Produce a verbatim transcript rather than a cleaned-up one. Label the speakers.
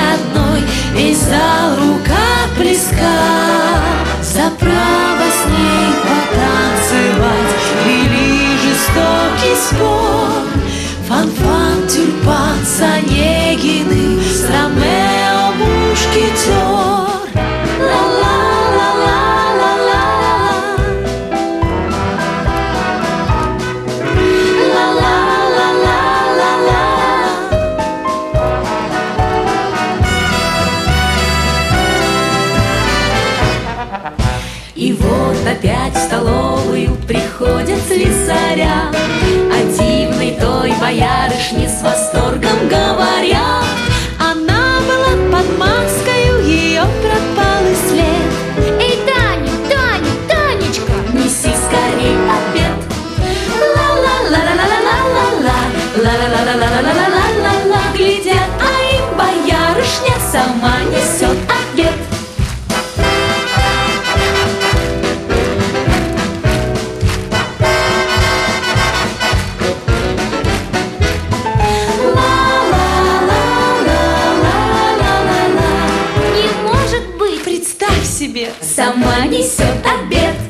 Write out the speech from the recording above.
Speaker 1: одной весь зал рукоплескал. За право с ней потанцевать вели жестокий спор. Фан-фан, тюльпан, Онегины, с Ромео мушкетер. И вот опять в столовую приходят слесаря, о дивной той боярышне с восторгом говорят. Она была под маскою, ее пропал и след.
Speaker 2: Эй, Таня, Таня, Танечка,
Speaker 1: неси скорей обед. Ла-ла-ла-ла-ла-ла-ла-ла, ла-ла-ла-ла-ла-ла-ла-ла. Глядят, а им боярышня сама несет обед.
Speaker 2: не может быть.
Speaker 1: Представь себе,
Speaker 2: Сама несет обед.